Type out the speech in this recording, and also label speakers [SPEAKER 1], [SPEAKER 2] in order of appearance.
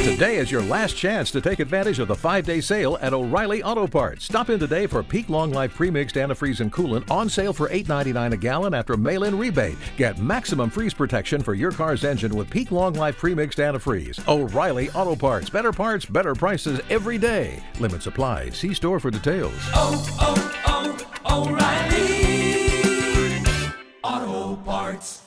[SPEAKER 1] Today is your last chance to take advantage of the 5-day sale at O'Reilly Auto Parts. Stop in today for Peak Long Life Premixed Antifreeze and Coolant on sale for $8.99 a gallon after mail-in rebate. Get maximum freeze protection for your car's engine with Peak Long Life Premixed Antifreeze. O'Reilly Auto Parts. Better parts, better prices every day. Limits apply. See store for details.
[SPEAKER 2] O'Reilly Auto Parts.